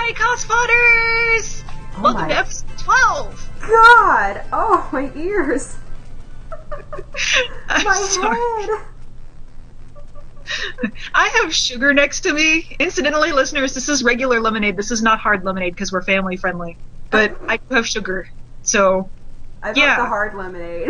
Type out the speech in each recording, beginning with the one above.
Hi, Cospotters! Welcome to episode 12! God! Oh, my ears! My head! I have sugar next to me. Incidentally, listeners, this is regular lemonade. This is not hard lemonade because we're family friendly. But I do have sugar, so... I love the hard lemonade.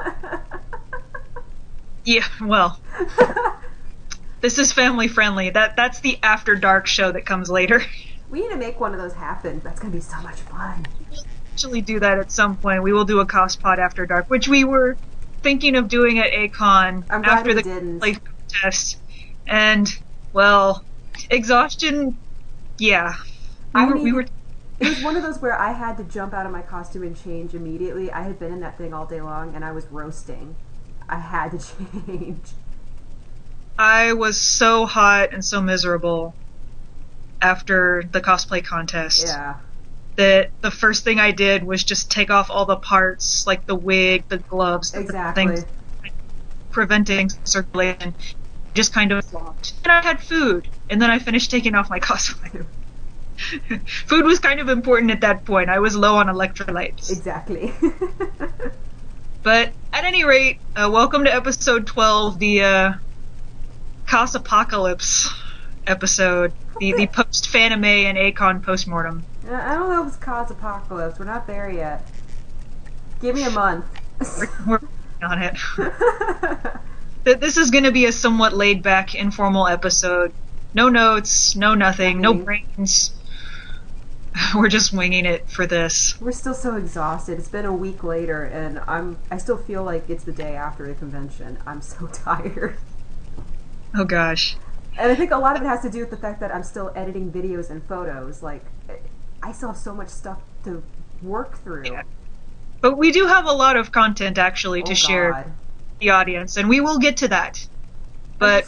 Yeah, well... This is family friendly. That's the After Dark show that comes later. We need to make one of those happen. That's going to be so much fun. We'll actually do that at some point. We will do a Cospod After Dark, which we were thinking of doing at A-Con after the play test. And, well, exhaustion, yeah. It was one of those where I had to jump out of my costume and change immediately. I had been in that thing all day long, and I was roasting. I had to change. I was so hot and so miserable after the cosplay contest. Yeah. That the first thing I did was just take off all the parts, like the wig, the gloves, exactly. the things, preventing circulation. Just kind of flopped. And I had food, and then I finished taking off my cosplay. Food was kind of important at that point. I was low on electrolytes. Exactly. But at any rate, welcome to episode 12, the Cos-Apocalypse episode, the post-Fanime and A-Con postmortem. I don't know if it's Cos-Apocalypse. We're not there yet. Give me a month. We're on it. This is going to be a somewhat laid-back, informal episode. No notes, no nothing, no brains. We're just winging it for this. We're still so exhausted. It's been a week later, and I still feel like it's the day after the convention. I'm so tired. Oh gosh. And I think a lot of it has to do with the fact that I'm still editing videos and photos. Like, I still have so much stuff to work through. Yeah. But we do have a lot of content, actually, to share with the audience, and we will get to that. But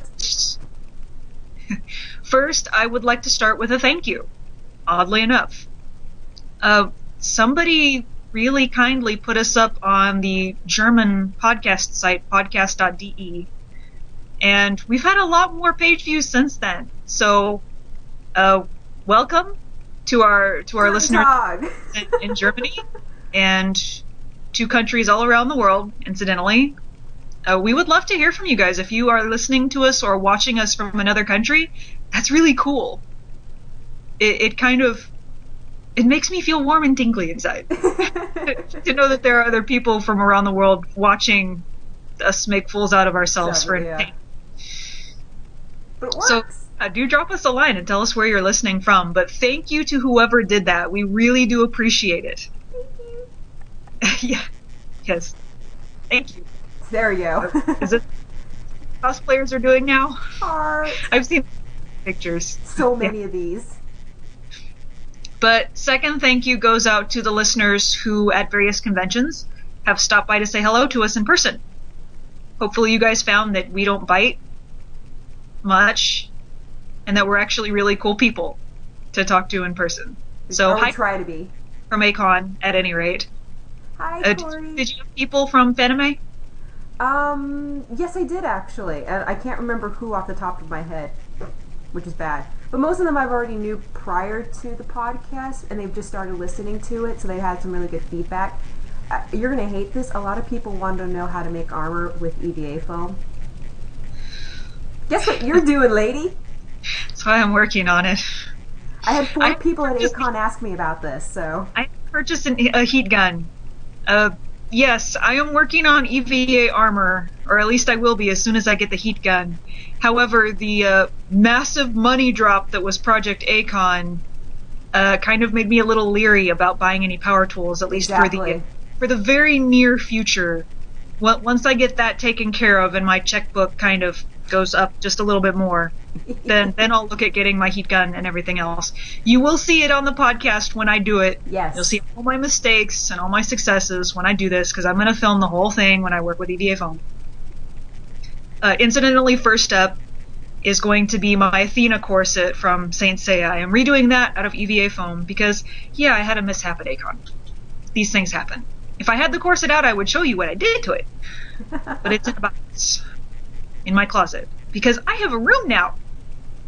first, I would like to start with a thank you. Oddly enough. Somebody really kindly put us up on the German podcast site, podcast.de, and we've had a lot more page views since then. So, welcome to our listeners in Germany and to countries all around the world, incidentally. We would love to hear from you guys. If you are listening to us or watching us from another country, that's really cool. It makes me feel warm and tingly inside to know that there are other people from around the world watching us make fools out of ourselves for entertainment. But it works. So do drop us a line and tell us where you're listening from. But thank you to whoever did that. We really do appreciate it. Thank you. Yeah. Yes. Thank you. There you go. Is it cosplayers are doing now? Heart. I've seen pictures. So many of these. But second thank you goes out to the listeners who, at various conventions, have stopped by to say hello to us in person. Hopefully you guys found that we don't bite much, and that we're actually really cool people to talk to in person. So hi, try to be. From A-Con, at any rate. Hi, Corey. Did you have people from Fanime? Yes I did actually. And I can't remember who off the top of my head, which is bad. But most of them I've already knew prior to the podcast, and they've just started listening to it, so they had some really good feedback. You're going to hate this. A lot of people wanted to know how to make armor with EVA foam. Guess what you're doing, lady? That's why I'm working on it. I had 4 people at A-Con ask me about this, so... I purchased a heat gun. Yes, I am working on EVA armor, or at least I will be as soon as I get the heat gun. However, the massive money drop that was Project A-Con kind of made me a little leery about buying any power tools, at least for the very near future. Once I get that taken care of and my checkbook kind of goes up just a little bit more, then I'll look at getting my heat gun and everything else. You will see it on the podcast when I do it. Yes. You'll see all my mistakes and all my successes when I do this, because I'm going to film the whole thing when I work with EVA foam. Incidentally, first up is going to be my Athena corset from Saint Seiya. I am redoing that out of EVA foam because, yeah, I had a mishap at A-Con. These things happen. If I had the corset out, I would show you what I did to it. But it's in a box in my closet because I have a room now.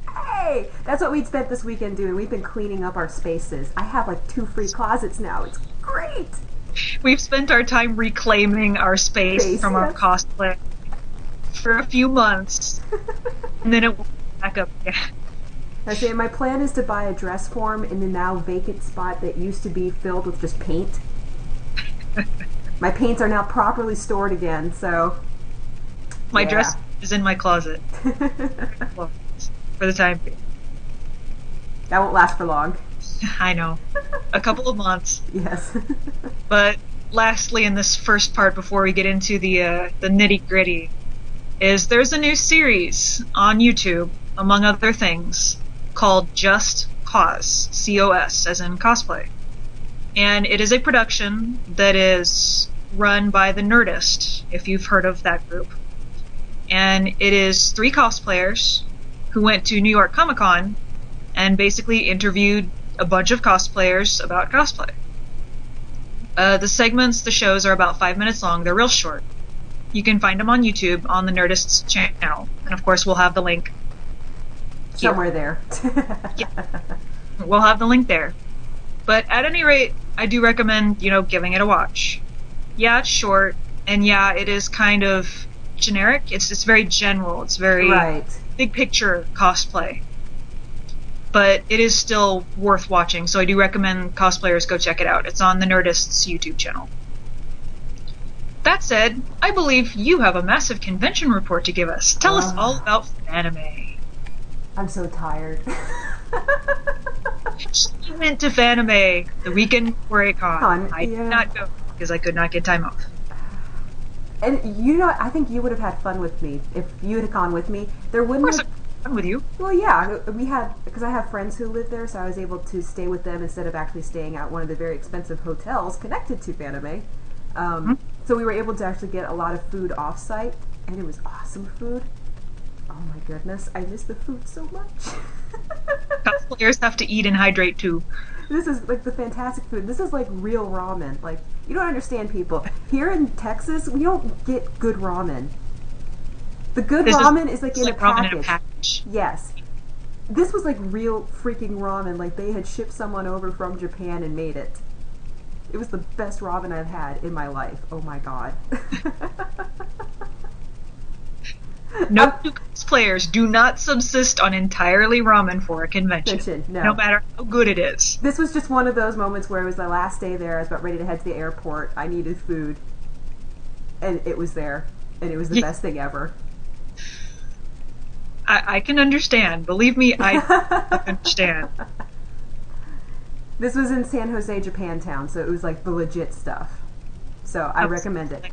Hey, that's what we spent this weekend doing. We've been cleaning up our spaces. I have like 2 free closets now. It's great. We've spent our time reclaiming our space from our Yes. cosplay for a few months, and then it went back up again. I say my plan is to buy a dress form in the now vacant spot that used to be filled with just paint. My paints are now properly stored again, so My yeah. dress is in my closet for the time being. That won't last for long. I know. A couple of months. Yes. But lastly, in this first part, before we get into the nitty gritty, is there's a new series on YouTube, among other things, called Just Cause, C-O-S, as in cosplay. And it is a production that is run by the Nerdist, if you've heard of that group. And it is 3 cosplayers who went to New York Comic Con and basically interviewed a bunch of cosplayers about cosplay. The segments, the shows are about 5 minutes long. They're real short. You can find them on YouTube on the Nerdist's channel. And of course, we'll have the link here. Somewhere there. We'll have the link there. But at any rate, I do recommend, giving it a watch. Yeah, it's short, and yeah, it is kind of generic. It's very general. It's very Right. big picture cosplay. But it is still worth watching, so I do recommend cosplayers go check it out. It's on the Nerdist's YouTube channel. That said, I believe you have a massive convention report to give us. Tell us all about Fanime. I'm so tired. She went to Fanime the weekend before A-Con. I yeah. did not go because I could not get time off. And I think you would have had fun with me if you had gone with me. There Of wouldn't course, have. I'm with you. Well, yeah, because I have friends who live there, so I was able to stay with them instead of actually staying at one of the very expensive hotels connected to Fanime. So we were able to actually get a lot of food off-site, and it was awesome food. Oh my goodness, I miss the food so much. Cosplayers have to eat and hydrate too. This is like the fantastic food. This is like real ramen. Like, you don't understand, people. Here in Texas, we don't get good ramen. The good ramen is like in a ramen package. in a package. Yes. This was like real freaking ramen. Like they had shipped someone over from Japan and made it. It was the best ramen I've had in my life. Oh my god. No cosplayers do not subsist on entirely ramen for a convention. No matter how good it is. This was just one of those moments where it was my last day there. I was about ready to head to the airport. I needed food. And it was there. And it was the best thing ever. I can understand. Believe me, I understand. This was in San Jose, Japantown, so it was like the legit stuff. So I recommend it.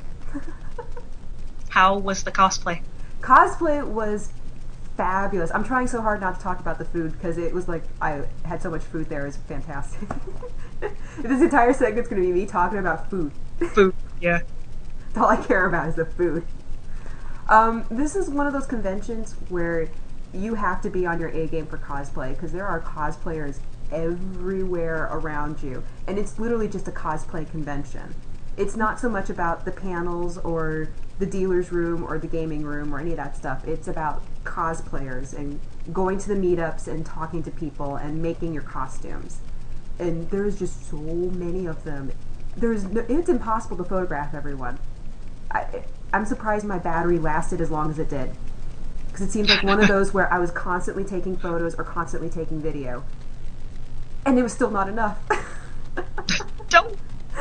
How was the cosplay? Cosplay was fabulous. I'm trying so hard not to talk about the food because it was like I had so much food there. It was fantastic. This entire segment's going to be me talking about food. Food, yeah. That's all I care about is the food. This is one of those conventions where you have to be on your A game for cosplay because there are cosplayers everywhere around you, and it's literally just a cosplay convention. It's not so much about the panels or the dealer's room or the gaming room or any of that stuff. It's about cosplayers and going to the meetups and talking to people and making your costumes. And there's just so many of them. It's impossible to photograph everyone. I'm surprised my battery lasted as long as it did. Because it seems like one of those where I was constantly taking photos or constantly taking video. And it was still not enough. Don't.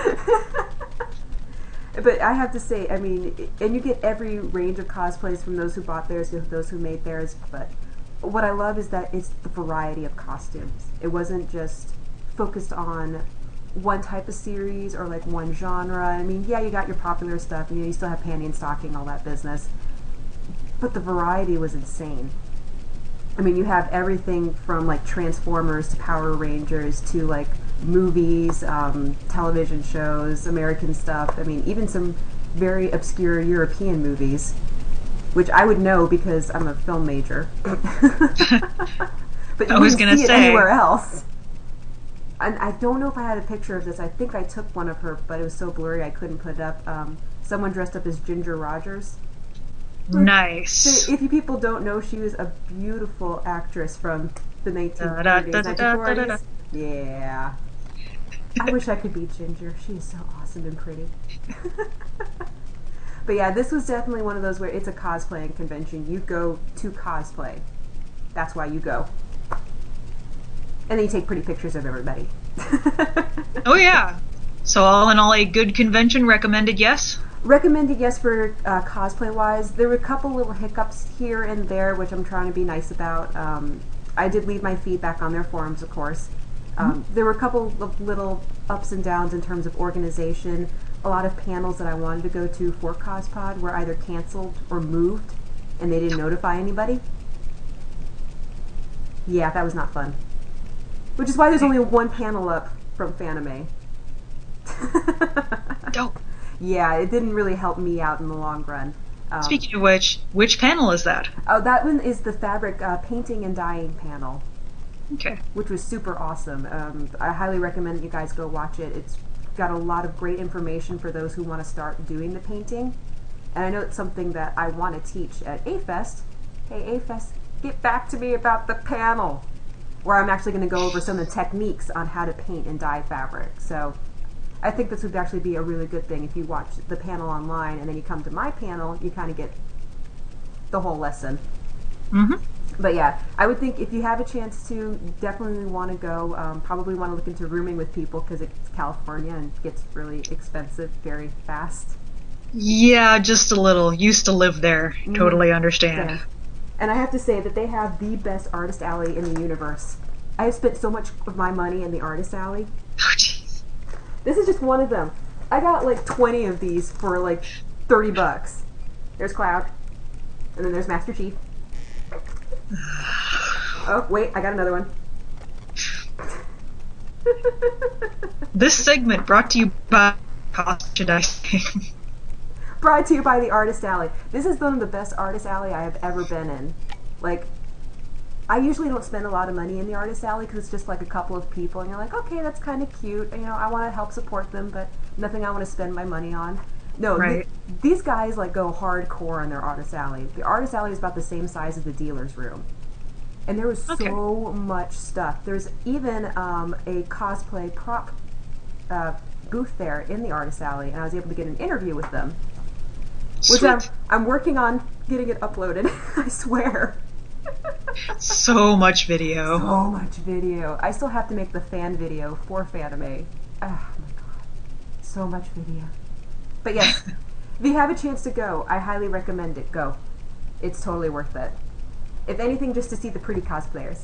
But I have to say, I mean, and you get every range of cosplays from those who bought theirs to those who made theirs, but what I love is that it's the variety of costumes. It wasn't just focused on one type of series or like one genre. I mean, yeah, you got your popular stuff, you still have panty and stocking, all that business, but the variety was insane. I mean, you have everything from like Transformers to Power Rangers to like movies, television shows, American stuff. I mean, even some very obscure European movies, which I would know because I'm a film major. But you wouldn't see it anywhere else. And I don't know if I had a picture of this. I think I took one of her, but it was so blurry I couldn't put it up. Someone dressed up as Ginger Rogers. Nice. So if you people don't know, she was a beautiful actress from the 1930s, 1940s. Yeah. I wish I could be Ginger. She is so awesome and pretty. But yeah, this was definitely one of those where it's a cosplaying convention. You go to cosplay. That's why you go. And then you take pretty pictures of everybody. Oh yeah. So all in all, a good convention, recommended yes? Recommended yes for cosplay wise. There were a couple little hiccups here and there, which I'm trying to be nice about. I did leave my feedback on their forums, of course. There were a couple of little ups and downs in terms of organization. A lot of panels that I wanted to go to for CosPod were either canceled or moved, and they didn't notify anybody. Yeah, that was not fun. Which is why there's only one panel up from Fanime. Dope. Yeah, it didn't really help me out in the long run. Speaking of which panel is that? Oh, that one is the fabric painting and dyeing panel. Okay. Which was super awesome. I highly recommend that you guys go watch it. It's got a lot of great information for those who want to start doing the painting. And I know it's something that I want to teach at A-Fest. Hey, A-Fest, get back to me about the panel, where I'm actually going to go over some of the techniques on how to paint and dye fabric. So I think this would actually be a really good thing. If you watch the panel online and then you come to my panel, you kind of get the whole lesson. Mm-hmm. But yeah, I would think if you have a chance to, definitely want to go. Probably want to look into rooming with people because it's California and it gets really expensive very fast. Yeah, just a little. Used to live there. Totally understand. Yeah. And I have to say that they have the best artist alley in the universe. I have spent so much of my money in the artist alley. Oh, jeez. This is just one of them. I got like 20 of these for like $30. There's Cloud. And then there's Master Chief. Oh, wait, I got another one. This segment brought to you by Merchandising. Brought to you by the Artist Alley. This is one of the best Artist Alley I have ever been in. Like, I usually don't spend a lot of money in the Artist Alley because it's just like a couple of people and you're like, okay, that's kind of cute. You know, I want to help support them, but nothing I want to spend my money on. No, right. These guys like go hardcore on their Artist Alley. The Artist Alley is about the same size as the dealer's room. And there was so much stuff. There's even a cosplay prop booth there in the Artist Alley, and I was able to get an interview with them. Which I'm working on getting it uploaded, I swear. So much video. So much video. I still have to make the fan video for Fanime. Oh my god. So much video. But yes, if you have a chance to go, I highly recommend it. Go. It's totally worth it. If anything, just to see the pretty cosplayers.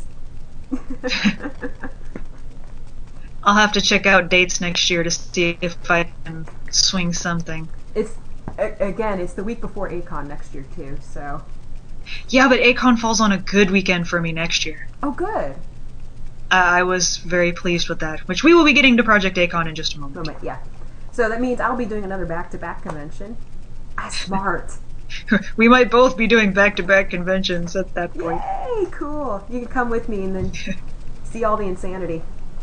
I'll have to check out dates next year to see if I can swing something. It's the week before A-Kon next year too, so. Yeah, but A-Kon falls on a good weekend for me next year. Oh, good. I was very pleased with that, which we will be getting to Project A-Kon in just a moment. Yeah. So that means I'll be doing another back-to-back convention. Smart. We might both be doing back-to-back conventions at that point. Yay, cool. You can come with me and then see all the insanity.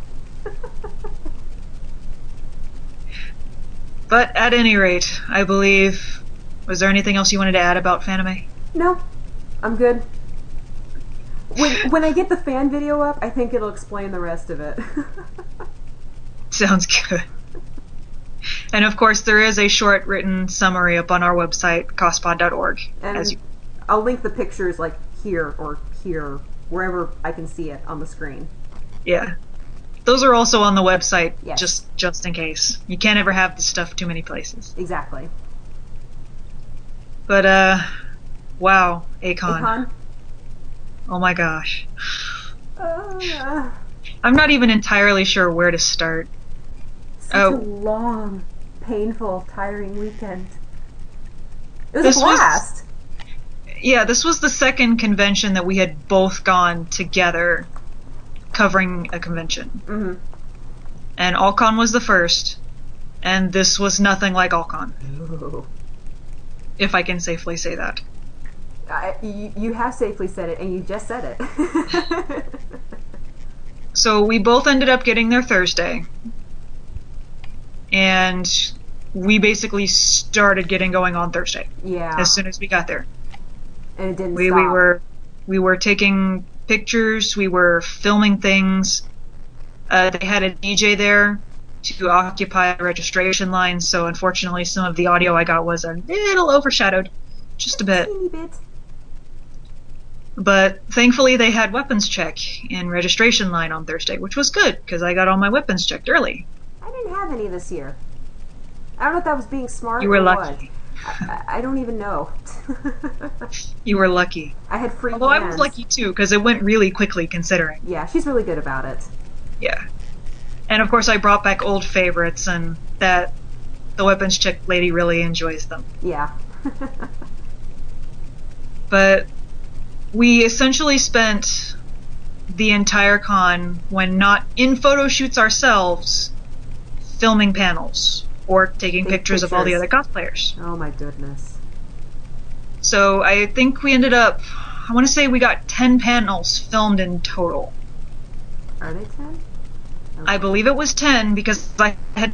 But at any rate, I believe... Was there anything else you wanted to add about Fanime? No. I'm good. When I get the fan video up, I think it'll explain the rest of it. Sounds good. And of course, there is a short written summary up on our website, cospod.org. And I'll link the pictures like here or here, wherever I can see it on the screen. Yeah. Those are also on the website, yes. just in case. You can't ever have this stuff too many places. Exactly. But, wow, A-Kon. A-Kon? Oh my gosh. I'm not even entirely sure where to start. Such a long, painful, tiring weekend. It was a blast. This was the second convention that we had both gone together covering a convention. Mm-hmm. And All-Con was the first, and this was nothing like All-Con. Ooh. If I can safely say that. You have safely said it, and you just said it. So we both ended up getting there Thursday. And we basically started getting going on Thursday. Yeah. As soon as we got there. And it didn't We stop. we were taking pictures, we were filming things. They had a DJ there to occupy the registration line, so unfortunately some of the audio I got was a little overshadowed. Just a bit. Teeny bit. But thankfully they had weapons check in registration line on Thursday, which was good, because I got all my weapons checked early. I didn't have any this year. I don't know if that was being smart You were or lucky. what. I don't even know. You were lucky. I had free Although I hands. was lucky too, because it went really quickly considering. Yeah, she's really good about it. Yeah. And of course I brought back old favorites, and that the weapons check lady really enjoys them. Yeah. But we essentially spent the entire con, when not in photo shoots ourselves, filming panels or taking pictures of all the other cosplayers. Oh my goodness. So I think we ended up, I want to say we got 10 panels filmed in total. Are they 10? I believe it was 10 because I had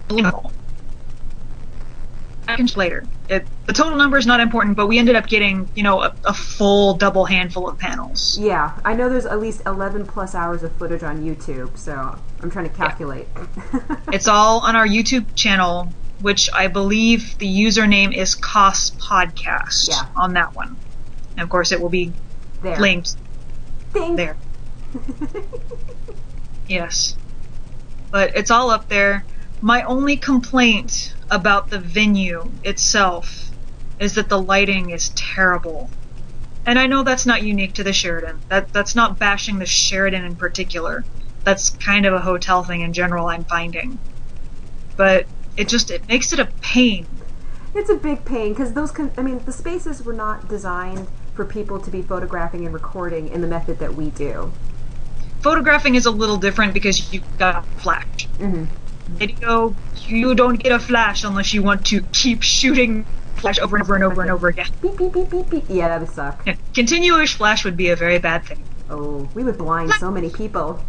later. The total number is not important, but we ended up getting, a full double handful of panels. Yeah, I know there's at least 11 plus hours of footage on YouTube, so I'm trying to calculate. It's all on our YouTube channel, which I believe the username is Cos Podcast on that one. And of course it will be there. Linked Ding. there. Yes. But it's all up there. My only complaint about the venue itself is that the lighting is terrible. And I know that's not unique to the Sheraton. That's not bashing the Sheraton in particular. That's kind of a hotel thing in general, I'm finding. But it makes it a pain. It's a big pain because the spaces were not designed for people to be photographing and recording in the method that we do. Photographing is a little different because you've got flash. Mm-hmm. Video, you don't get a flash unless you want to keep shooting flash over and over and over and over again. Beep, beep, beep, beep, beep. Yeah, that would suck. Yeah. Continuous flash would be a very bad thing. Oh, we would blind so many people.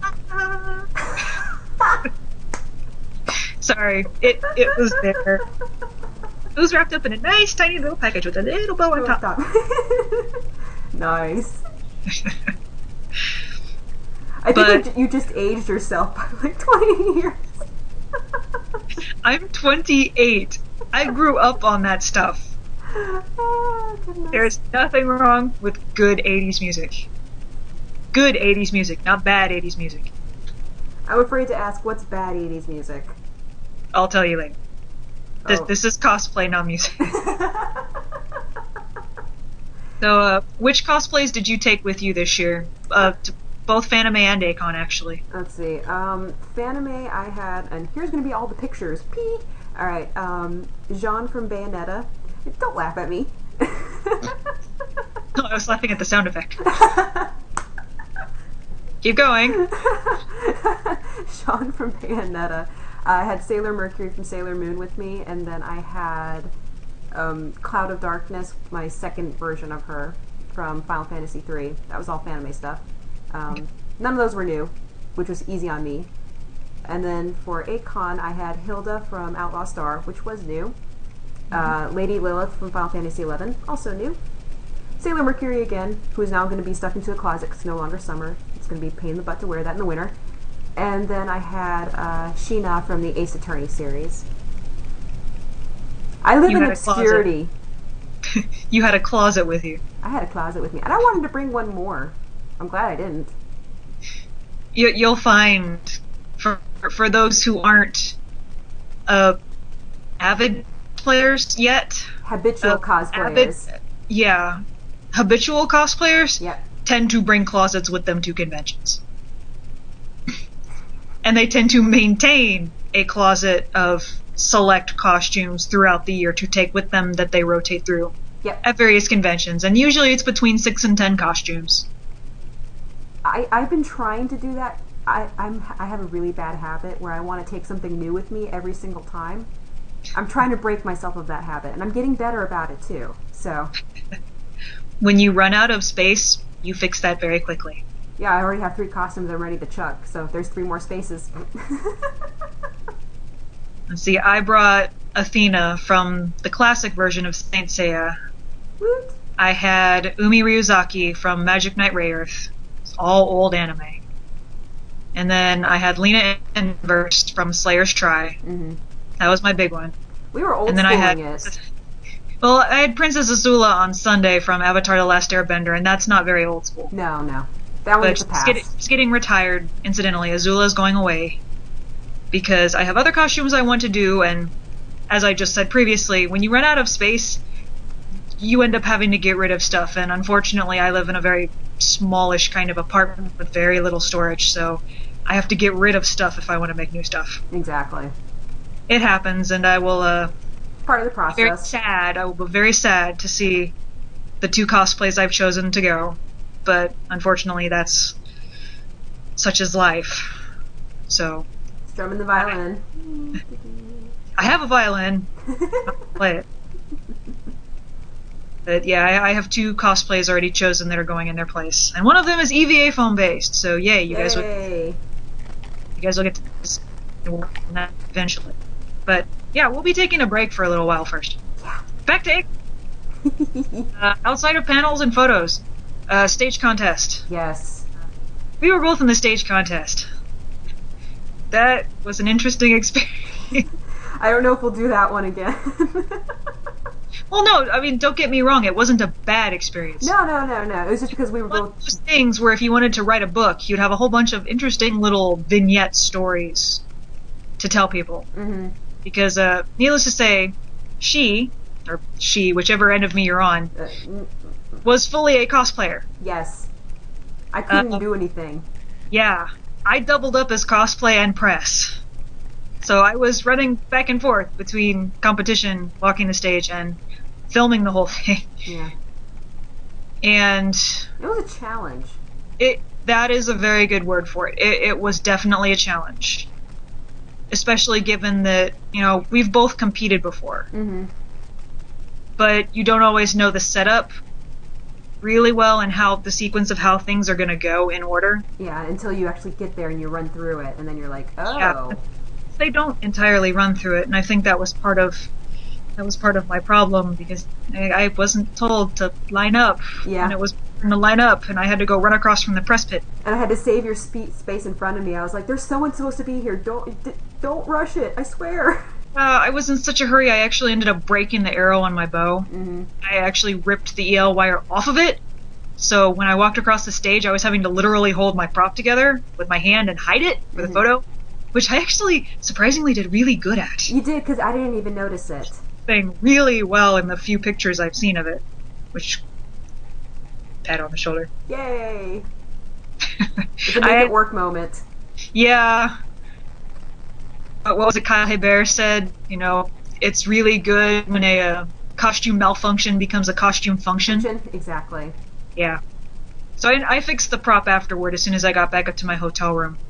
Sorry, it was there. It was wrapped up in a nice tiny little package with a little bow on top. Nice. I think you just aged yourself by like 20 years. I'm 28. I grew up on that stuff. Oh, goodness. There's nothing wrong with good 80s music. Good 80s music, not bad 80s music. I'm afraid to ask what's bad 80s music. I'll tell you later. This is cosplay, not music. So, which cosplays did you take with you this year? Both Fanime and Akon, actually. Let's see. Fanime, I had, and here's going to be all the pictures. Pee! Alright, Jean from Bayonetta. Don't laugh at me. I was laughing at the sound effect. Keep going. Jean from Bayonetta. I had Sailor Mercury from Sailor Moon with me, and then I had Cloud of Darkness, my second version of her, from Final Fantasy III. That was all Fanime stuff. None of those were new, which was easy on me. And then for Akon, I had Hilda from Outlaw Star, which was new. Lady Lilith from Final Fantasy XI, also new. Sailor Mercury again, who is now going to be stuffed into a closet because it's no longer summer. It's going to be a pain in the butt to wear that in the winter. And then I had Sheena from the Ace Attorney series. I live in obscurity. You had a closet with you. I had a closet with me. And I wanted to bring one more. I'm glad I didn't. You'll find, for those who aren't avid players yet, habitual cosplayers. Habitual cosplayers yep. tend to bring closets with them to conventions. And they tend to maintain a closet of select costumes throughout the year to take with them that they rotate through at various conventions. And usually it's between 6 and 10 costumes. I've been trying to do that. I have a really bad habit where I want to take something new with me every single time. I'm trying to break myself of that habit, and I'm getting better about it too. So, when you run out of space, you fix that very quickly. Yeah, I already have 3 costumes I'm ready to chuck, so there's 3 more spaces. Let's see, I brought Athena from the classic version of Saint Seiya. Woot. I had Umi Ryuzaki from Magic Knight Rayearth. It's all old anime. And then I had Lena Inverse from Slayer's Try. Mm-hmm. That was my big one. We were old And then I had, it. well, I had Princess Azula on Sunday from Avatar: The Last Airbender, and that's not very old school. No. That one But was a pass. she's getting retired, incidentally. Azula is going away because I have other costumes I want to do, and as I just said previously, when you run out of space, you end up having to get rid of stuff, and unfortunately I live in a very smallish kind of apartment with very little storage, so I have to get rid of stuff if I want to make new stuff. Exactly. It happens, and I will, part of the process. I will be very sad to see the 2 cosplays I've chosen to go, but unfortunately that's such is life. So Strumming the violin. I have a violin. I'll play it. But yeah, I have 2 cosplays already chosen that are going in their place, and one of them is EVA foam based. So yay, you guys will get to see that eventually. But yeah, we'll be taking a break for a little while first. Yeah. Back to outside of panels and photos, stage contest. Yes. We were both in the stage contest. That was an interesting experience. I don't know if we'll do that one again. Well, no, I mean, don't get me wrong, it wasn't a bad experience. No. It was just because we were One both... of those things where if you wanted to write a book, you'd have a whole bunch of interesting little vignette stories to tell people. Mm-hmm. Because, needless to say, she, whichever end of me you're on, was fully a cosplayer. Yes. I couldn't do anything. Yeah. I doubled up as cosplay and press. So I was running back and forth between competition, walking the stage, and filming the whole thing. Yeah. And it was a challenge. That is a very good word for it. It was definitely a challenge. Especially given that, we've both competed before. Mm-hmm. But you don't always know the setup really well and how the sequence of how things are going to go in order. Yeah, until you actually get there and you run through it, and then you're like, oh. Yeah. They don't entirely run through it, and I think that was part of my problem, because I wasn't told to line up when it was going to line up, and I had to go run across from the press pit. And I had to save your space in front of me. I was like, "There's someone supposed to be here. Don't rush it. I swear." I was in such a hurry. I actually ended up breaking the arrow on my bow. Mm-hmm. I actually ripped the EL wire off of it. So when I walked across the stage, I was having to literally hold my prop together with my hand and hide it for the photo, which I actually surprisingly did really good at. You did, because I didn't even notice it. Thing really well in the few pictures I've seen of it, which pat on the shoulder. Yay! It's a make it work moment. Yeah. What was it Kyle Hebert said? It's really good when a costume malfunction becomes a costume function. Exactly. Yeah. So I fixed the prop afterward as soon as I got back up to my hotel room.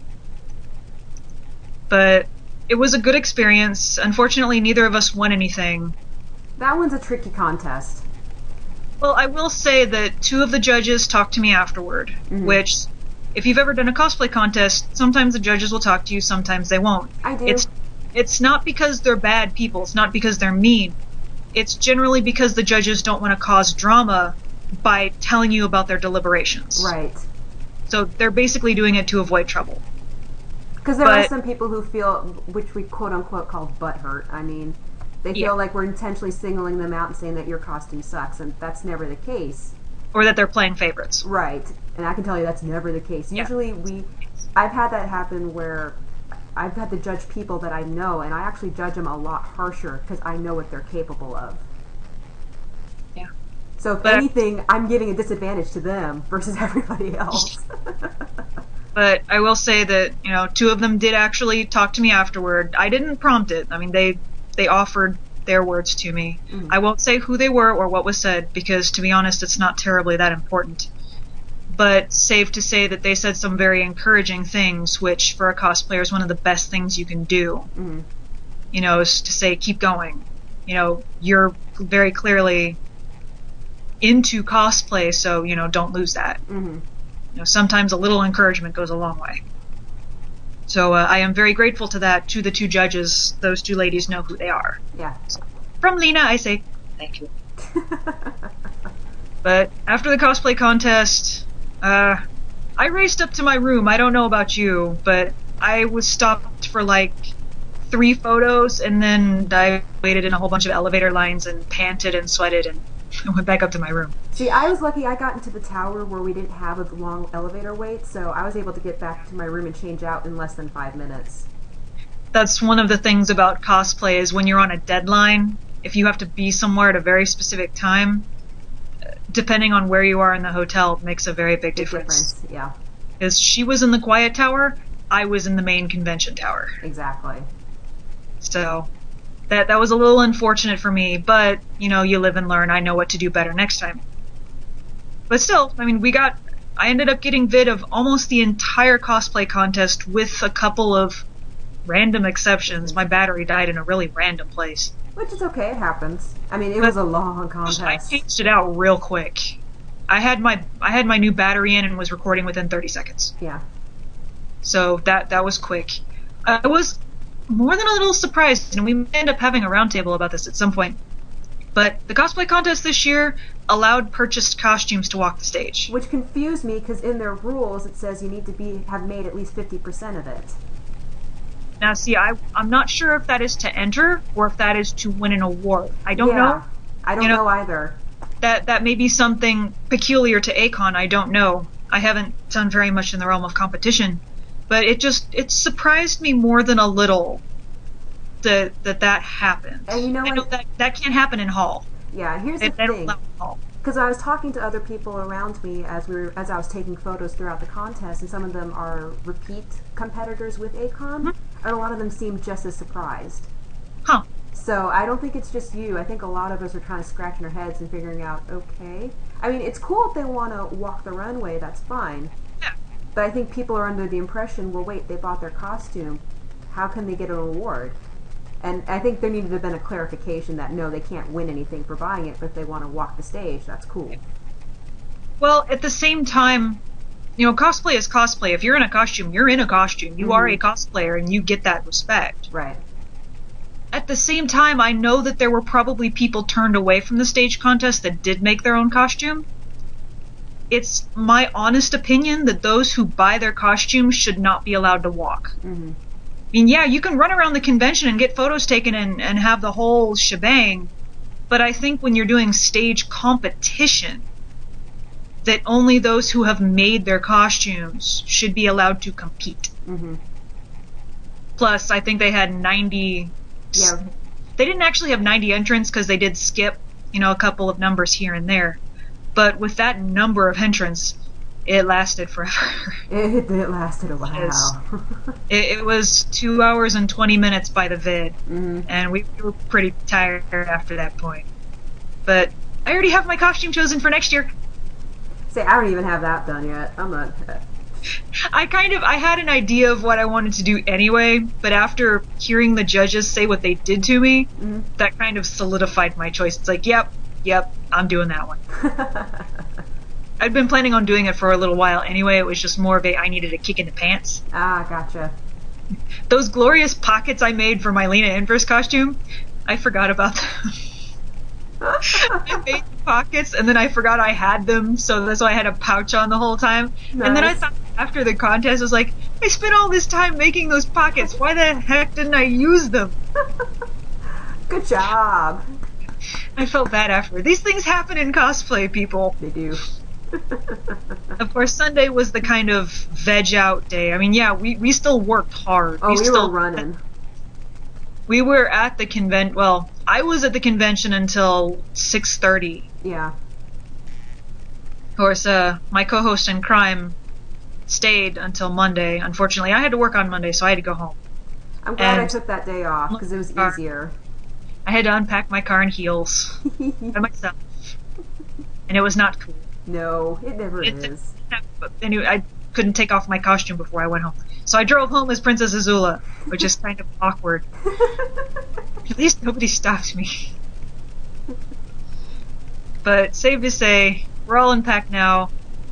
But it was a good experience. Unfortunately, neither of us won anything. That one's a tricky contest. Well, I will say that 2 of the judges talked to me afterward, which, if you've ever done a cosplay contest, sometimes the judges will talk to you, sometimes they won't. I do. It's not because they're bad people, it's not because they're mean. It's generally because the judges don't want to cause drama by telling you about their deliberations. Right. So they're basically doing it to avoid trouble. Because there are some people who feel, which we quote-unquote call butthurt. I mean, they feel like we're intentionally singling them out and saying that your costume sucks, and that's never the case. Or that they're playing favorites. Right. And I can tell you that's never the case. Usually I've had that happen where I've had to judge people that I know, and I actually judge them a lot harsher because I know what they're capable of. Yeah. So if anything, I'm giving a disadvantage to them versus everybody else. But I will say that, 2 of them did actually talk to me afterward. I didn't prompt it. I mean, they offered their words to me. Mm-hmm. I won't say who they were or what was said, because, to be honest, it's not terribly that important. But safe to say that they said some very encouraging things, which, for a cosplayer, is one of the best things you can do. Mm-hmm. Is to say, keep going. You're very clearly into cosplay, so, don't lose that. Mm-hmm. Sometimes a little encouragement goes a long way. So I am very grateful to the 2 judges. Those 2 ladies know who they are. Yeah. So, from Lena, I say thank you. But after the cosplay contest, I raced up to my room. I don't know about you, but I was stopped for like 3 photos, and then I waited in a whole bunch of elevator lines and panted and sweated and went back up to my room. See, I was lucky I got into the tower where we didn't have a long elevator wait, so I was able to get back to my room and change out in less than 5 minutes. That's one of the things about cosplay is when you're on a deadline, if you have to be somewhere at a very specific time, depending on where you are in the hotel, it makes a very big difference. Yeah. Because she was in the quiet tower, I was in the main convention tower. Exactly. So that was a little unfortunate for me, but, you know, you live and learn. I know what to do better next time. But still, I mean, I ended up getting vid of almost the entire cosplay contest with a couple of random exceptions. My battery died in a really random place. Which is okay, it happens. I mean, it was a long contest. I changed it out real quick. I had my new battery in and was recording within 30 seconds. Yeah. So that was quick. I was more than a little surprised, and we may end up having a roundtable about this at some point. But the cosplay contest this year allowed purchased costumes to walk the stage. Which confused me, because in their rules it says you need to have made at least 50% of it. Now, see, I'm not sure if that is to enter or if that is to win an award. I don't know. I don't know either. That may be something peculiar to A-Kon. I don't know. I haven't done very much in the realm of competition. But it surprised me more than a little that happened. And you know what? I know that can't happen in Hall. Yeah, here's the thing. Because I was talking to other people around me as I was taking photos throughout the contest, and some of them are repeat competitors with A-Kon, and a lot of them seemed just as surprised. Huh. So I don't think it's just you. I think a lot of us are kind of scratching our heads and figuring out, okay. I mean, it's cool if they want to walk the runway, that's fine. Yeah. But I think people are under the impression, well, wait, they bought their costume. How can they get an award? And I think there needed to have been a clarification that, no, they can't win anything for buying it, but if they want to walk the stage, that's cool. Well, at the same time, you know, cosplay is cosplay. If you're in a costume, you're in a costume. You are a cosplayer, and you get that respect. Right. At the same time, I know that there were probably people turned away from the stage contest that did make their own costume. It's my honest opinion that those who buy their costumes should not be allowed to walk. Mm-hmm. I mean, yeah, you can run around the convention and get photos taken and have the whole shebang, but I think when you're doing stage competition, that only those who have made their costumes should be allowed to compete. Mm-hmm. Plus, I think they had 90... Yeah. They didn't actually have 90 entrants because they did skip, you know, a couple of numbers here and there. But with that number of entrants, it lasted forever. It lasted a while. It was 2 hours and 20 minutes by the vid, and we were pretty tired after that point. But I already have my costume chosen for next year. See, I don't even have that done yet. I'm not... I had an idea of what I wanted to do anyway, but after hearing the judges say what they did to me, that kind of solidified my choice. It's like, yep, I'm doing that one. I'd been planning on doing it for a little while anyway. It was just more of I needed a kick in the pants. Ah, gotcha. Those glorious pockets I made for my Lena Inverse costume, I forgot about them. I made the pockets, and then I forgot I had them, so that's why I had a pouch on the whole time. Nice. And then I thought after the contest, I was like, I spent all this time making those pockets. Why the heck didn't I use them? Good job. I felt bad after. These things happen in cosplay, people. They do. Of course, Sunday was the kind of veg out day. I mean, yeah, we still worked hard. Oh, we were running. We were at the convention. Well, I was at the convention until 6:30. Yeah. Of course, my co-host in crime stayed until Monday. Unfortunately, I had to work on Monday, so I had to go home. I'm glad I took that day off because it was easier. I had to unpack my car in heels by myself, and it was not cool. No, it never is. Anyway, I couldn't take off my costume before I went home. So I drove home as Princess Azula, which is kind of awkward. At least nobody stopped me. But safe to say, we're all unpacked now.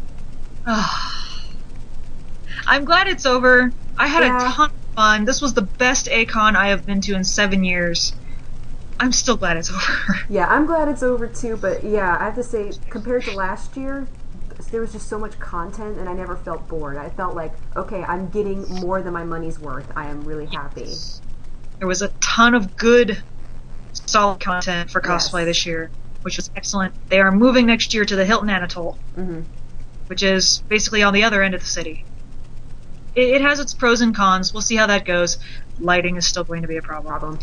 I'm glad it's over. I had a ton of fun. This was the best A-Kon I have been to in 7 years. I'm still glad it's over. Yeah, I'm glad it's over too, but yeah, I have to say, compared to last year, there was just so much content and I never felt bored. I felt like, okay, I'm getting more than my money's worth. I am really happy. There was a ton of good, solid content for cosplay this year, which was excellent. They are moving next year to the Hilton Anatole, which is basically on the other end of the city. It has its pros and cons. We'll see how that goes. Lighting is still going to be a problem.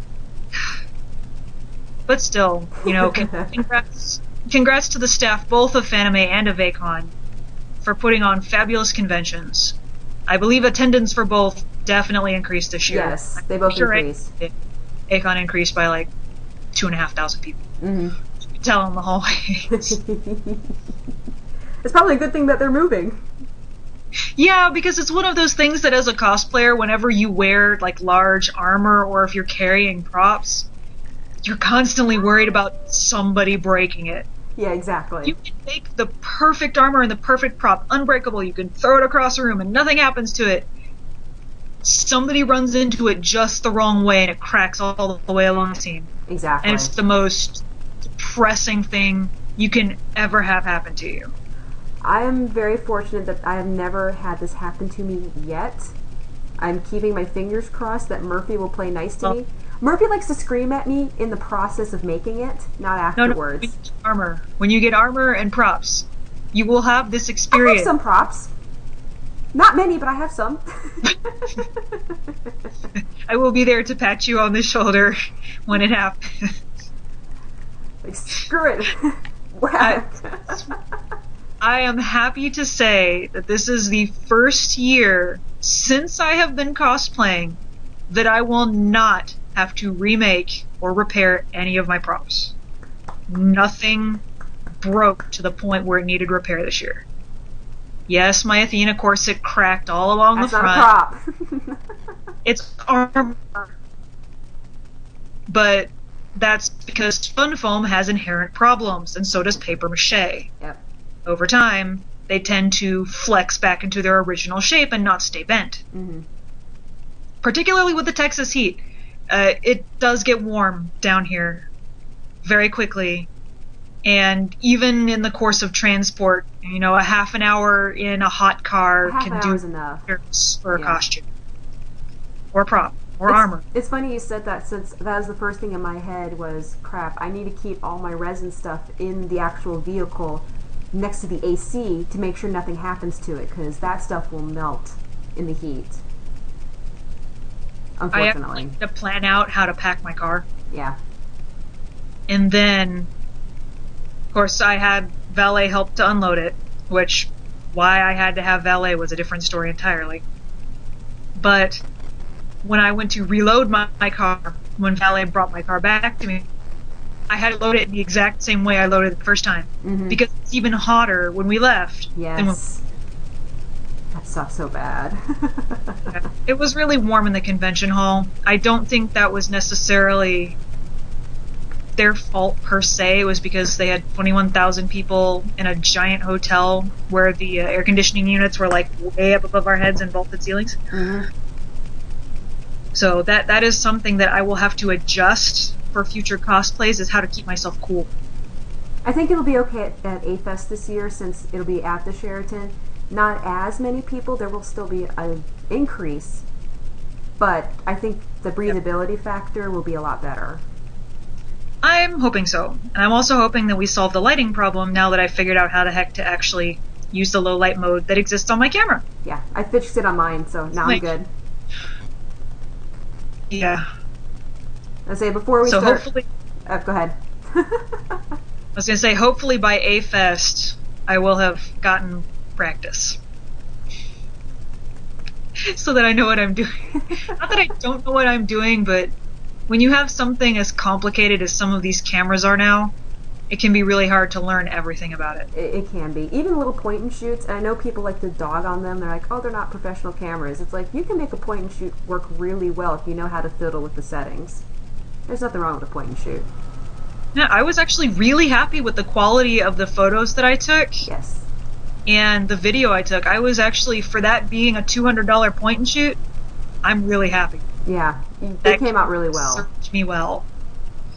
But still, congrats to the staff both of Fanime and of A-Kon for putting on fabulous conventions. I believe attendance for both definitely increased this year. Yes, they both increased. A-Kon increased by like 2,500 people. You can tell in the hallways. It's probably a good thing that they're moving. Yeah, because it's one of those things that as a cosplayer, whenever you wear like large armor or if you're carrying props, you're constantly worried about somebody breaking it. Yeah, exactly. You can make the perfect armor and the perfect prop unbreakable. You can throw it across a room and nothing happens to it. Somebody runs into it just the wrong way and it cracks all the way along the seam. Exactly. And it's the most depressing thing you can ever have happen to you. I am very fortunate that I have never had this happen to me yet. I'm keeping my fingers crossed that Murphy will play nice to me. Murphy likes to scream at me in the process of making it, not afterwards. No, armor. When you get armor and props, you will have this experience. I have some props. Not many, but I have some. I will be there to pat you on the shoulder when it happens. Like, screw it. Whack. I am happy to say that this is the first year since I have been cosplaying that I will not have to remake or repair any of my props. Nothing broke to the point where it needed repair this year. Yes, my Athena corset cracked all along the front. That's not a prop. It's armor. But that's because Fun Foam has inherent problems, and so does paper mache. Yep. Over time, they tend to flex back into their original shape and not stay bent. Particularly with the Texas heat. It does get warm down here very quickly. And even in the course of transport, a half an hour in a hot car can do enough for a costume. Or prop. Or armor. It's funny you said that, since that was the first thing in my head was, crap, I need to keep all my resin stuff in the actual vehicle next to the AC to make sure nothing happens to it, because that stuff will melt in the heat. Unfortunately. I have to plan out how to pack my car. Yeah. And then, of course, I had valet help to unload it, which, why I had to have valet was a different story entirely. But when I went to reload my car, when valet brought my car back to me, I had to load it the exact same way I loaded it the first time. Because it's even hotter when we left. Yes. That sucks so bad. It was really warm in the convention hall. I don't think that was necessarily their fault per se. It was because they had 21,000 people in a giant hotel where the air conditioning units were like way up above our heads and vaulted ceilings. So that is something that I will have to adjust for future cosplays, is how to keep myself cool. I think it'll be okay at A-Fest this year, since it'll be at the Sheraton. Not as many people. There will still be an increase, but I think the breathability factor will be a lot better. I'm hoping so. And I'm also hoping that we solve the lighting problem now that I've figured out how the heck to actually use the low light mode that exists on my camera. Yeah, I fixed it on mine, so now I'm good. Yeah. I say before we start. Hopefully, go ahead. I was going to say, hopefully by A-Fest, I will have gotten practice. So that I know what I'm doing. Not that I don't know what I'm doing, but when you have something as complicated as some of these cameras are now, it can be really hard to learn everything about it. It can be. Even little point and shoots, and I know people like to dog on them. They're like, oh, they're not professional cameras. It's like, you can make a point and shoot work really well if you know how to fiddle with the settings. There's nothing wrong with a point and shoot. Yeah, I was actually really happy with the quality of the photos that I took. Yes. And the video I took. I was actually, for that being a $200 point and shoot, I'm really happy. Yeah, it came out really well. Served me well.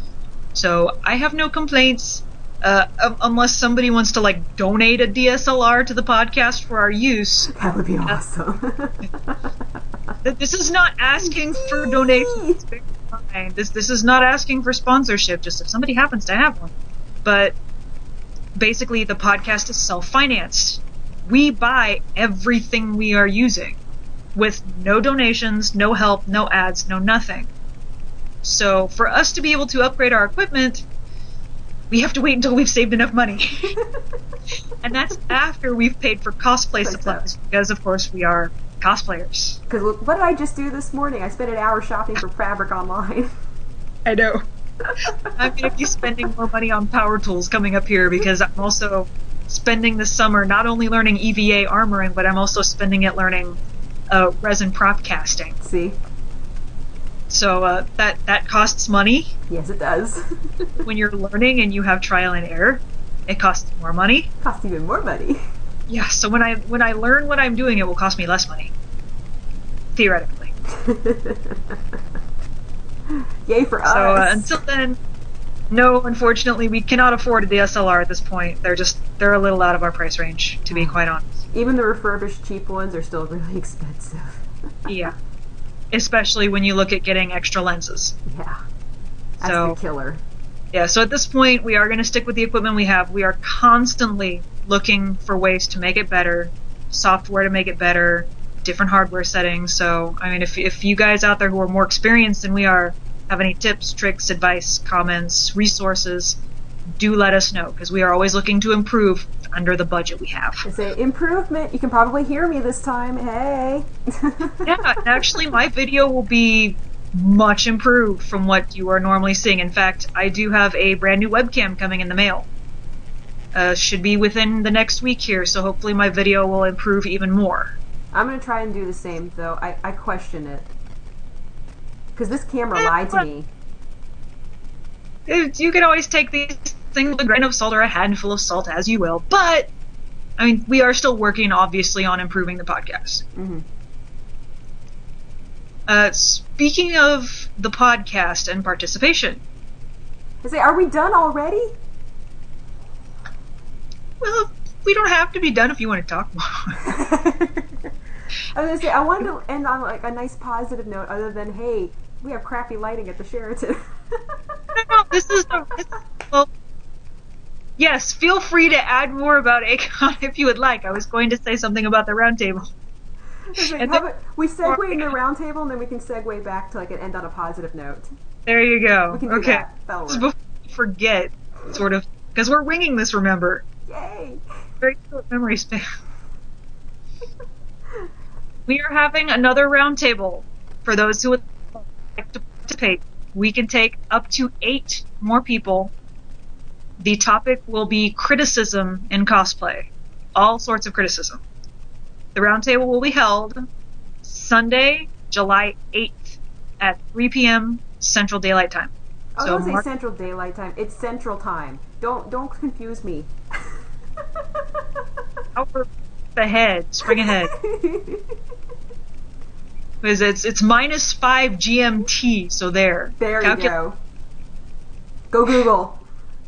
So I have no complaints, unless somebody wants to like donate a DSLR to the podcast for our use. That would be awesome. This is not asking for donations. This is not asking for sponsorship, just if somebody happens to have one. But basically the podcast is self-financed. We buy everything we are using with no donations, no help, no ads, no nothing. So for us to be able to upgrade our equipment, we have to wait until we've saved enough money. And that's after we've paid for cosplay supplies, because of course we are cosplayers. Because what did I just do this morning? I spent an hour shopping for fabric online. I know. I'm going to be spending more money on power tools coming up here, because I'm also spending the summer not only learning EVA armoring, but I'm also spending it learning resin prop casting. See? So that costs money. Yes, it does. When you're learning and you have trial and error, it costs more money. Costs even more money. Yeah, so when I learn what I'm doing, it will cost me less money. Theoretically. Yay for us. So until then, no, unfortunately, we cannot afford a DSLR at this point. They're a little out of our price range, to be quite honest. Even the refurbished cheap ones are still really expensive. Yeah. Especially when you look at getting extra lenses. Yeah. That's the killer. Yeah, so at this point, we are going to stick with the equipment we have. We are constantly looking for ways to make it better, software to make it better, different hardware settings. So, I mean, if you guys out there who are more experienced than we are have any tips, tricks, advice, comments, resources, do let us know, because we are always looking to improve under the budget we have. I say improvement. You can probably hear me this time. Hey. Yeah, actually, my video will be much improved from what you are normally seeing. In fact, I do have a brand new webcam coming in the mail. Should be within the next week here, so hopefully my video will improve even more. I'm going to try and do the same, though. I question it. Because this camera lied to me. You can always take these things with a grain of salt or a handful of salt, as you will. But, I mean, we are still working, obviously, on improving the podcast. Mm-hmm. Speaking of the podcast and participation. I say, are we done already? Well, we don't have to be done if you want to talk more. I was going to say, I wanted to end on like a nice positive note, other than, hey, we have crappy lighting at the Sheraton. No, well, yes, feel free to add more about A-Kon if you would like. I was going to say something about the roundtable. Like, we segue in the roundtable, and then we can segue back to like an end on a positive note. There you go. We can do that. That'll work. Before we forget, sort of, because we're winging this, remember. Yay! Very short memory span. We are having another roundtable for those who would like to participate. We can take up to 8 more people. The topic will be criticism in cosplay. All sorts of criticism. The roundtable will be held Sunday, July 8th at 3 p.m. Central Daylight Time. I was going to say Central Daylight Time. It's Central Time. Don't confuse me. Hour ahead. Spring ahead. Because it's -5 GMT, so there. There you go. Go Google.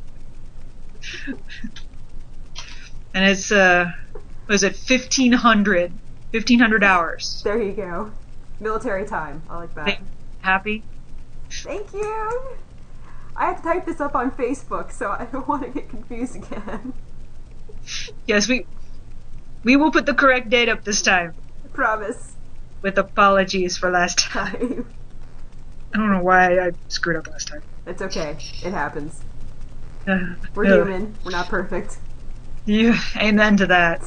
And it's, was it 1500 hours. There you go. Military time. I like that. Happy? Thank you. I have to type this up on Facebook, so I don't want to get confused again. Yes, we will put the correct date up this time. I promise. With apologies for last time. I don't know why I screwed up last time. It's okay. It happens. We're human. We're not perfect. Yeah, amen to that.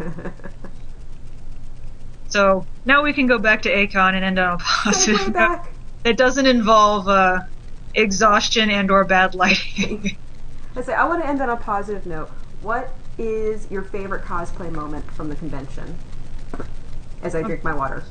So, now we can go back to A-Kon and end on a positive note. It doesn't involve exhaustion and or bad lighting. I want to end on a positive note. What is your favorite cosplay moment from the convention? As I drink my water.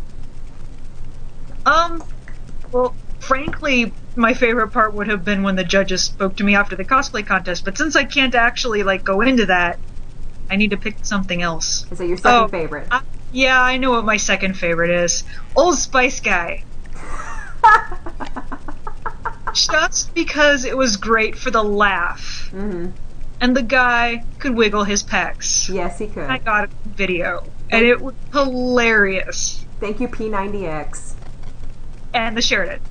Well, frankly, my favorite part would have been when the judges spoke to me after the cosplay contest, but since I can't actually, go into that, I need to pick something else. Is that your second favorite? Yeah, I know what my second favorite is. Old Spice Guy. just because it was great for the laugh. Mm-hmm. And the guy could wiggle his pecs. Yes, he could. I got a video, and it was hilarious. Thank you, P90X. And the Sheridan.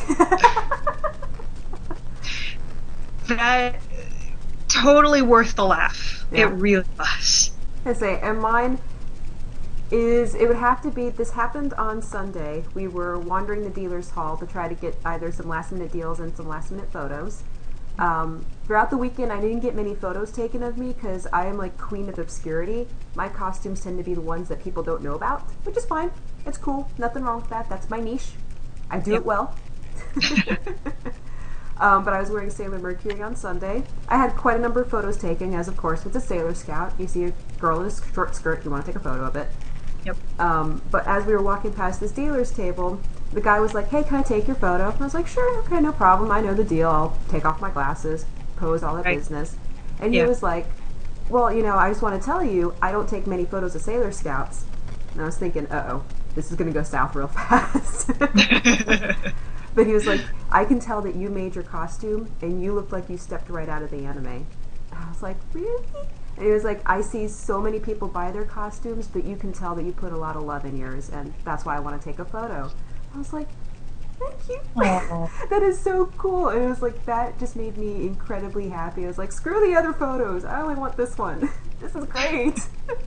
That totally worth the laugh. Yeah. It really was. I say, and mine is, it would have to be, this happened on Sunday. We were wandering the dealer's hall to try to get either some last minute deals and some last minute photos. Throughout the weekend, I didn't get many photos taken of me because I am like queen of obscurity. My costumes tend to be the ones that people don't know about, which is fine. It's cool. Nothing wrong with that. That's my niche. I do it well. But I was wearing Sailor Mercury on Sunday. I had quite a number of photos taken, as of course with a Sailor Scout. You see a girl in a short skirt, you want to take a photo of it. Yep. But as we were walking past this dealer's table, the guy was like, "Hey, can I take your photo?" And I was like, "Sure, okay, no problem. I know the deal. I'll take off my glasses, pose, all that business." And he was like, "Well, you know, I just want to tell you, I don't take many photos of Sailor Scouts." And I was thinking, uh-oh, this is going to go south real fast. But he was like, "I can tell that you made your costume, and you look like you stepped right out of the anime." And I was like, "Really?" And he was like, "I see so many people buy their costumes, but you can tell that you put a lot of love in yours, and that's why I want to take a photo." I was like, "Thank you." That is so cool. And it was like, that just made me incredibly happy. I was like, screw the other photos. I only want this one. This is great.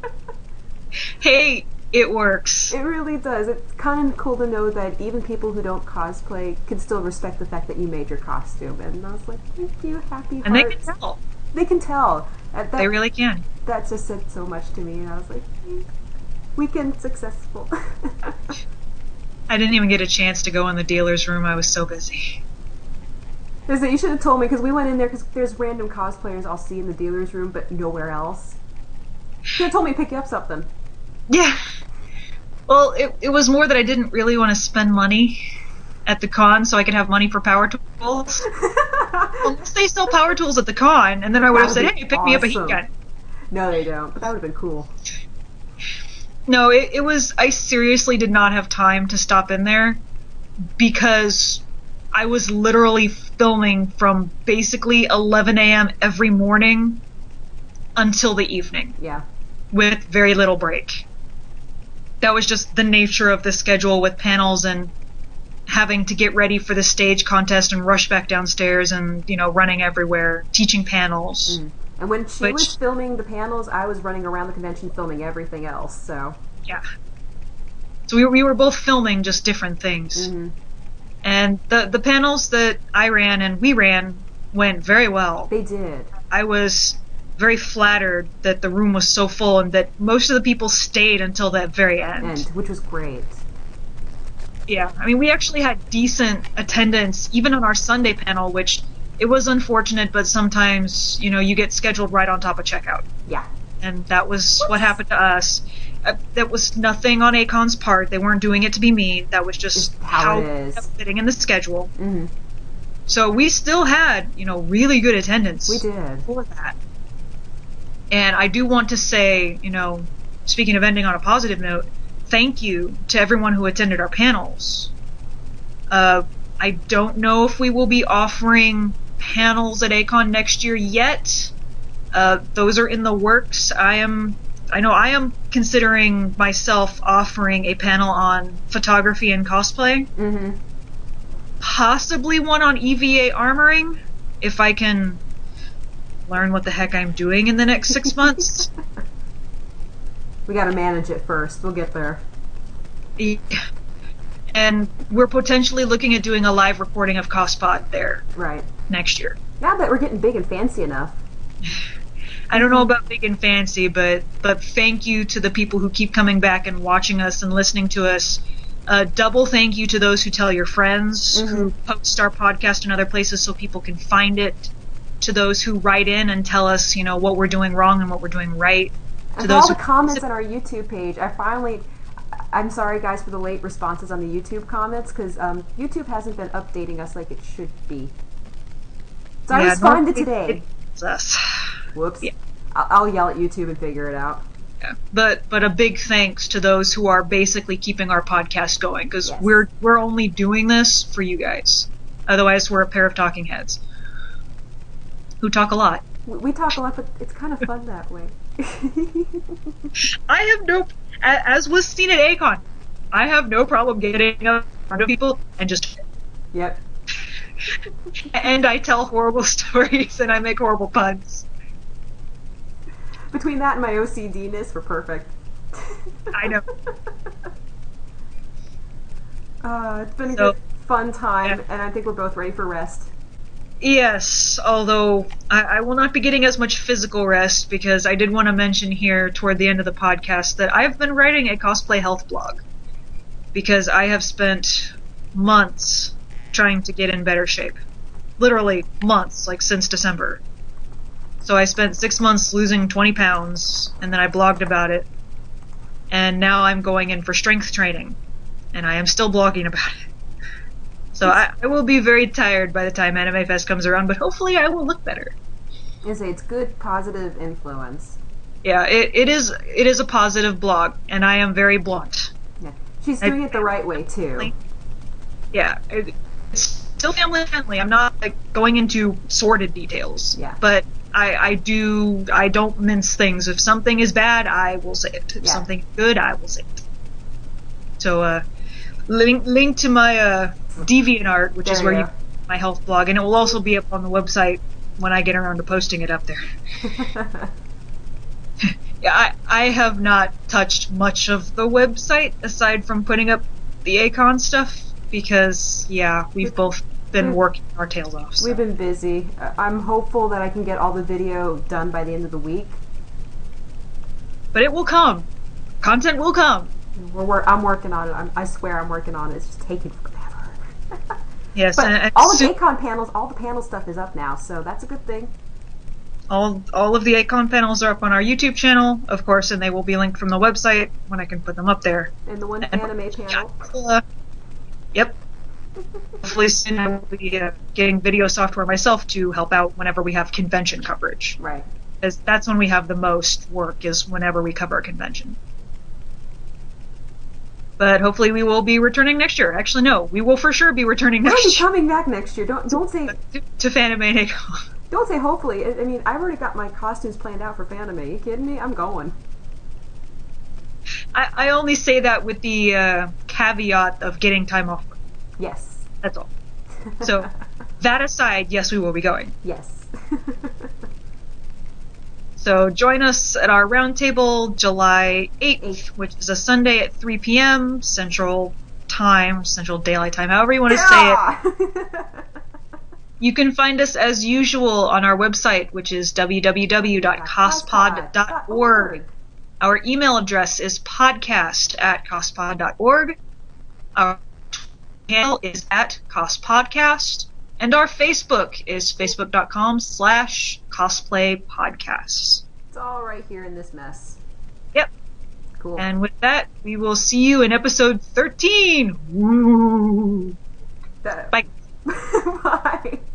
Hey, it works. It really does. It's kind of cool to know that even people who don't cosplay can still respect the fact that you made your costume. And I was like, thank you, happy hearts. And they can tell. They can tell. They really can. That just said so much to me. And I was like, weekend successful. I didn't even get a chance to go in the dealer's room. I was so busy. You should have told me, because we went in there, because there's random cosplayers I'll see in the dealer's room, but nowhere else. You should have told me to pick you up something. Yeah. Well, it was more that I didn't really want to spend money at the con so I could have money for power tools. Unless they sell power tools at the con, and then I would have said, "Hey, pick me up a heat gun." No, they don't, but that would have been cool. No, it was, I seriously did not have time to stop in there because I was literally filming from basically 11 a.m. every morning until the evening. Yeah. With very little break. That was just the nature of the schedule with panels and having to get ready for the stage contest and rush back downstairs and, you know, running everywhere, teaching panels. Mm. And when she was filming the panels, I was running around the convention filming everything else, so... Yeah. So we were both filming just different things. Mm-hmm. And the panels that I ran and we ran went very well. They did. I was very flattered that the room was so full and that most of the people stayed until that very end. Which was great. Yeah. I mean, we actually had decent attendance, even on our Sunday panel, which... It was unfortunate, but sometimes, you know, you get scheduled right on top of checkout. Yeah. And that was what happened to us. That was nothing on Akon's part. They weren't doing it to be mean. That was just how it is. It was fitting in the schedule. Mm-hmm. So we still had, you know, really good attendance. We did. For that. And I do want to say, you know, speaking of ending on a positive note, thank you to everyone who attended our panels. I don't know if we will be offering panels at Akon next year yet. Those are in the works. I know I am considering myself offering a panel on photography and cosplay. Mm-hmm. Possibly one on EVA armoring, if I can learn what the heck I'm doing in the next 6 months. We gotta manage it first. We'll get there. And we're potentially looking at doing a live recording of Cospod there. Right. Next year. Now that we're getting big and fancy enough. I don't know about big and fancy, but thank you to the people who keep coming back and watching us and listening to us. Double thank you to those who tell your friends, mm-hmm. who post our podcast in other places so people can find it. To those who write in and tell us, you know, what we're doing wrong and what we're doing right. And to all the comments on our YouTube page, I'm sorry guys for the late responses on the YouTube comments, because YouTube hasn't been updating us like it should be. So I responded today. It's us. Whoops. Yeah. I'll yell at YouTube and figure it out. Yeah. But a big thanks to those who are basically keeping our podcast going, because yes. we're only doing this for you guys. Otherwise, we're a pair of talking heads who talk a lot. We talk a lot, but it's kind of fun that way. I have no, as was seen at Acon, I have no problem getting up in front of people and just. Yep. And I tell horrible stories and I make horrible puns. Between that and my OCD-ness, we're perfect. I know. It's been a good, fun time, and I think we're both ready for rest. Yes, although I will not be getting as much physical rest because I did want to mention here toward the end of the podcast that I've been writing a cosplay health blog because I have spent months trying to get in better shape. Literally months, like since December. So I spent 6 months losing 20 pounds, and then I blogged about it. And now I'm going in for strength training, and I am still blogging about it. So I will be very tired by the time Anime Fest comes around, but hopefully I will look better. It's good, positive influence. Yeah, it is a positive blog, and I am very blunt. Yeah. She's doing it the right way, too. Yeah, it's still family friendly. I'm not like going into sordid details. Yeah. But I don't mince things. If something is bad, I will say it. If something is good, I will say it. So, link to my DeviantArt, which is where you my health blog, and it will also be up on the website when I get around to posting it up there. Yeah, I have not touched much of the website aside from putting up the Acon stuff because, yeah, we've both been working our tails off. So. We've been busy. I'm hopeful that I can get all the video done by the end of the week. But it will come. Content will come. I'm working on it. I swear I'm working on it. It's just taking forever. Yes, but and all the Acon panels, all the panel stuff is up now, so that's a good thing. All of the Acon panels are up on our YouTube channel, of course, and they will be linked from the website when I can put them up there. And the one anime panel. Yep. Hopefully soon I will be getting video software myself to help out whenever we have convention coverage. Right. Because that's when we have the most work, is whenever we cover a convention. But hopefully we will be returning next year. Actually, no, we will for sure be returning next year. We'll be coming back next year. Don't say to Fanime. Don't say hopefully. I mean, I've already got my costumes planned out for Fanime. Are you kidding me? I'm going. I only say that with the caveat of getting time off. Yes. That's all. So, that aside, yes, we will be going. Yes. So join us at our roundtable July 8th, which is a Sunday at 3 p.m. Central Time, Central Daylight Time, however you want to say it. You can find us as usual on our website, which is www.cospod.org. Our email address is podcast@cospod.org. Our channel is @cospodcast. And our Facebook is facebook.com/cosplaypodcasts. It's all right here in this mess. Yep. Cool. And with that, we will see you in episode 13. Woo! Bye. Bye. Bye.